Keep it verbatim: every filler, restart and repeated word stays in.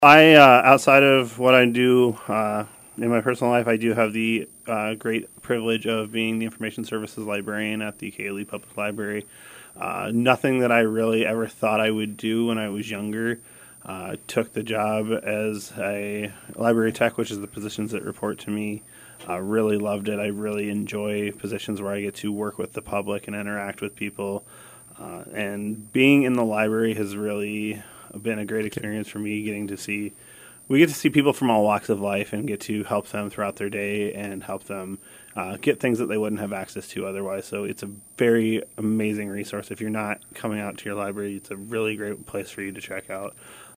I, uh, outside of what I do uh, in my personal life, I do have the uh, great privilege of being the information services librarian at the Kaylee Public Library. Uh, nothing that I really ever thought I would do when I was younger. Uh, took the job as a library tech, which is the positions that report to me. I uh, really loved it. I really enjoy positions where I get to work with the public and interact with people. Uh, and being in the library has really been a great experience for me, getting to see we get to see people from all walks of life and get to help them throughout their day and help them uh, get things that they wouldn't have access to otherwise. So it's a very amazing resource. If you're not coming out to your library, it's a really great place for you to check out.